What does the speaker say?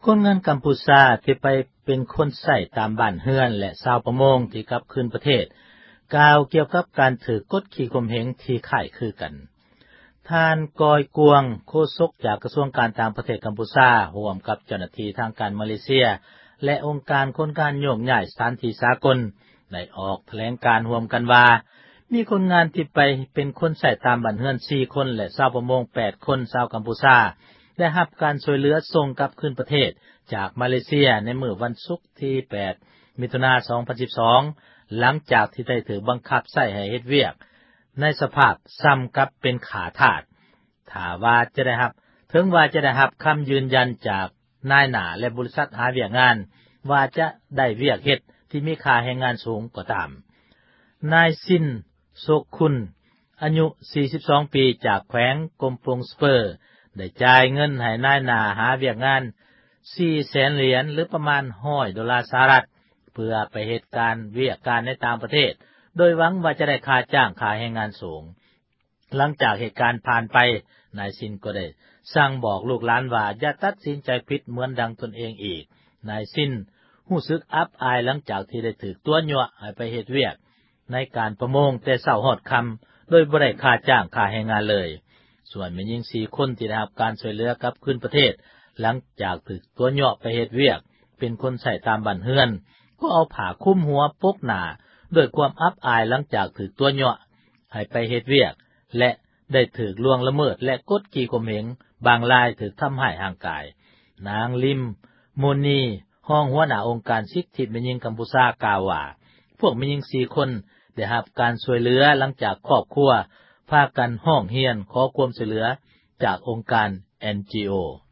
คนงานกัมพูชาที่ไปเป็นคนใช้ตามบ้านเรือนและชาวประมงที่กลับคืนประเทศกล่าวเกี่ยวกับการถือกฎขี่ข่มเหงที่คล้ายคือกันท่านกอยกวงโฆษกจากกระทรวงการต่างประเทศกัมพูชาร่วมกับเจ้าหน้าที่ทางการมาเลเซียและองค์การคนการโยกย้ายสถานที่สากลได้ออกแถลงการร่วมกันว่ามีคนงานที่ไปเป็นคนใช้ตามบ้านเรือน4คนและชาวประมง8คนชาวกัมพูชาได้รับการช่วยเหลือส่งกลับคืนประเทศจากมาเลเซียในมื้อวันศุกร์ที่8มิถุนายน2012หลังจากที่ได้ถูกบังคับใช้ให้เฮ็ดเวียกในสภาพซ้ำกับเป็นขาทาสถ้าว่าจะได้รับถึงว่าจะได้รับคํายืนยันจากนายหน้าและบริษัทหาเวียกงานว่าจะได้เวียกเฮ็ดที่มีค่าแรงงานสูงก็ตามนายซินโซคุณอายุ42ปีจากแขวงกรมปงสเปอร์ได้จ่ายเงินให้นายหน้าหาเวียกงาน 400,000 เหรียญหรือประมาณ$100สหรัฐเพื่อไปเหตุการเวียกการในต่างประเทศโดยหวังว่าจะได้ค่าจ้างค่าแรงงานสูงหลังจากเหตุการณ์ผ่านไปนายซินก็ได้สั่งบอกลูกหลานว่าอย่าตัดสินใจผิดเหมือนดังตนเองอีกนายซินรู้สึกอับอายหลังจากที่ได้ถูกตัวยั่วให้ไปเฮ็ดเวียกในการประมงแต่เช้าฮอดค่ำโดยบ่ได้ค่าจ้างค่าแรงงานเลยส่วนแม่หญิง4คนที่ได้รับการช่วยเหลือกลับคืนประเทศหลังจากถูกตัวยั่วไปเฮ็ดเวียกเป็นคนใช้ตามบ้านเรือนก็เอาผ้าคลุมหัวปกหน้าด้วยความอับอายหลังจากถูกตัวยั่วให้ไปเฮ็ดเวียกและได้ถูกล่วงละเมิดและกดขี่ข่มเหงบางรายถูกทำร้ายร่างกายนางลิมโมนีห้องหัวหน้าองค์การสิทธิแม่หญิงกัมพูชากล่าวว่าพวกแม่หญิง4คนได้รับการช่วยเหลือหลังจากครอบครัวพากันร้องเรียนขอความช่วยเหลือจากองค์การ NGO